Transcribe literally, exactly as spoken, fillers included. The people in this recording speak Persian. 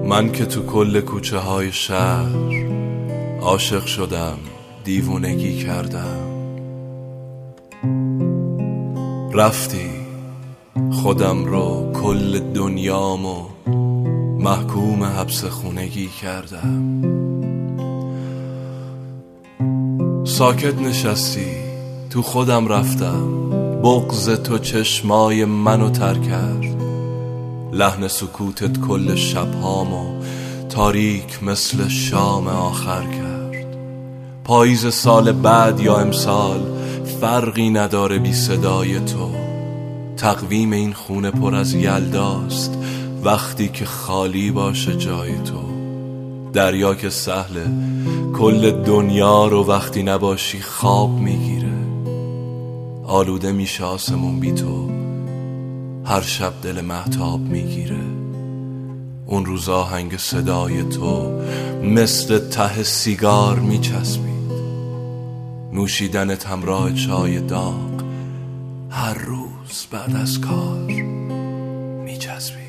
من که تو کل کوچه های شهر عاشق شدم، دیوونگی کردم. رفتی خودم رو کل دنیامو محکوم حبس خونگی کردم. ساکت نشستی تو خودم رفتم، بغض تو چشمای منو تر کرد. لحن سکوتت کل شبهامو تاریک مثل شام آخر کرد. پاییز سال بعد یا امسال فرقی نداره بی صدای تو. تقویم این خونه پر از یلداست وقتی که خالی باشه جای تو. دریا که سهله کل دنیا رو وقتی نباشی خواب میگیره. آلوده میشه آسمون بی تو، هر شب دل مهتاب میگیره. اون روز آهنگ صدای تو مثل ته سیگار میچسبید. نوشیدنت همراه چای داغ هر روز بعد از کار میچسبید.